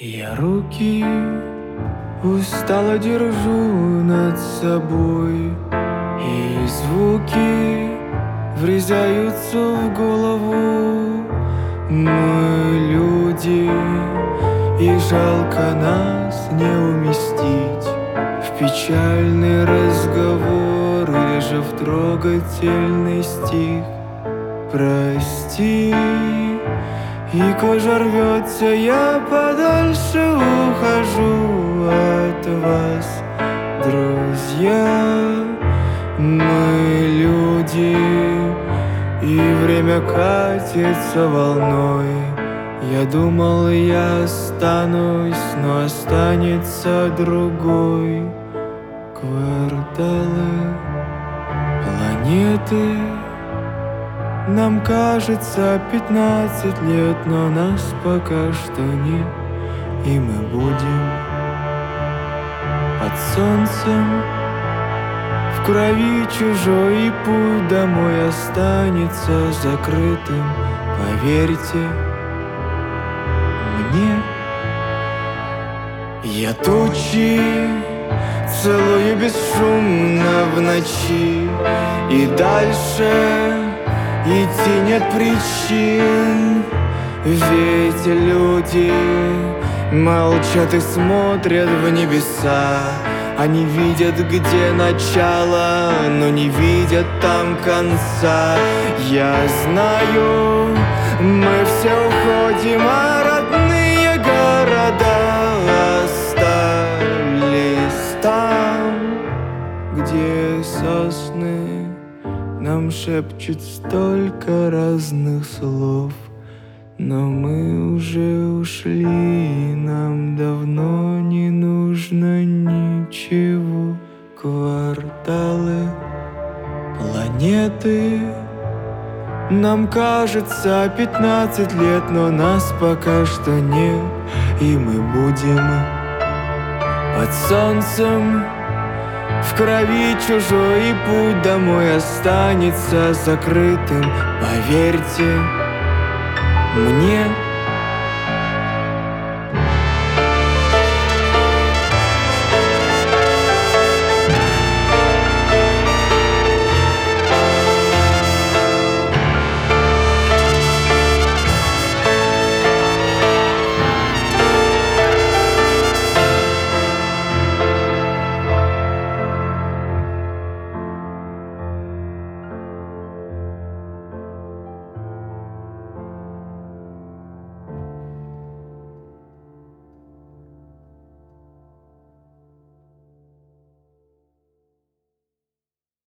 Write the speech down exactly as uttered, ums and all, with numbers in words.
Я руки устало держу над собой, и звуки врезаются в голову. Мы люди, и жалко нас не уместить в печальный разговор или же в трогательный стих. Прости, и кожа рвется, я подальше ухожу от вас, друзья. Мы люди, и время катится волной. Я думал, я останусь, но останется другой. Кварталы, планеты. Нам кажется пятнадцать лет, но нас пока что нет, и мы будем под солнцем в крови чужой, и путь домой останется закрытым, поверьте мне. Я тучи целую бесшумно в ночи, и дальше идти нет причин, ведь люди молчат и смотрят в небеса. Они видят, где начало, но не видят там конца. Я знаю, мы все уходим, а родные города остались там, где сосны нам шепчут столько разных слов. Но мы уже ушли, и нам давно не нужно ничего. Кварталы, планеты. Нам кажется пятнадцать лет, но нас пока что нет, и мы будем под солнцем в крови чужой, и путь домой останется закрытым, поверьте мне.